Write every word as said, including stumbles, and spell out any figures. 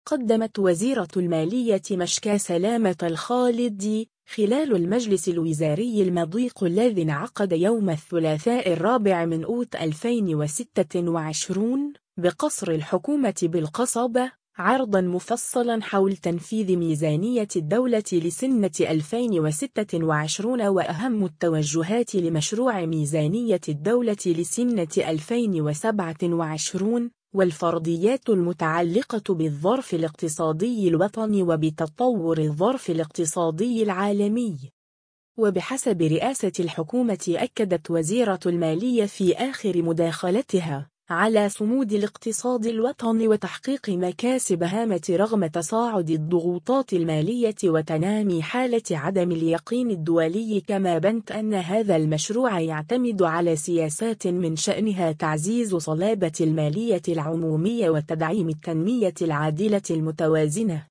قدمت وزيرة المالية مشكى سلامة الخالدي خلال المجلس الوزاري المضيق الذي انعقد يوم الثلاثاء الرابع من أوت ألفين وستة وعشرين بقصر الحكومة بالقصبة عرضا مفصلا حول تنفيذ ميزانية الدولة لسنة ألفين وستة وعشرين وأهم التوجهات لمشروع ميزانية الدولة لسنة ألفين وسبعة وعشرين والفرضيات المتعلقة بالظرف الاقتصادي الوطني وبتطور الظرف الاقتصادي العالمي. وبحسب رئاسة الحكومة أكدت وزيرة المالية في آخر مداخلتها على صمود الاقتصاد الوطني وتحقيق مكاسب هامة رغم تصاعد الضغوطات المالية وتنامي حالة عدم اليقين الدولي، كما بنت أن هذا المشروع يعتمد على سياسات من شأنها تعزيز صلابة المالية العمومية وتدعيم التنمية العادلة المتوازنة.